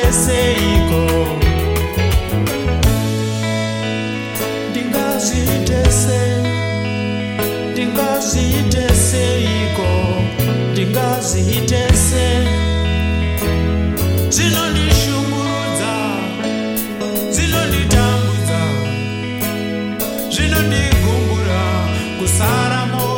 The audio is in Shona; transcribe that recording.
seiko, ndingazviite seiko, ndingazviite sei. Zvinondishungurudza, zvinonditambudza, zvinondigumbura kusara mo